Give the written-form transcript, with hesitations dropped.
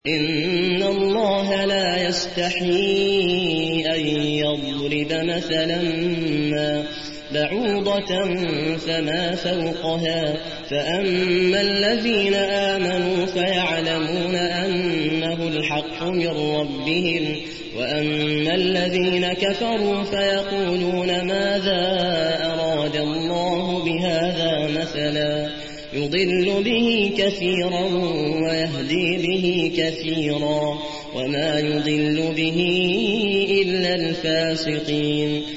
إن الله لا يستحيي أن يضرب مثلا ما بعوضة فما فوقها فأما الذين آمنوا فيعلمون أنه الحق من ربهم وأما الذين كفروا فيقولون ماذا أراد الله بهذا مثلا يضل به كثيرا ويهدي به كثيرا وما يضل به إلا الفاسقين.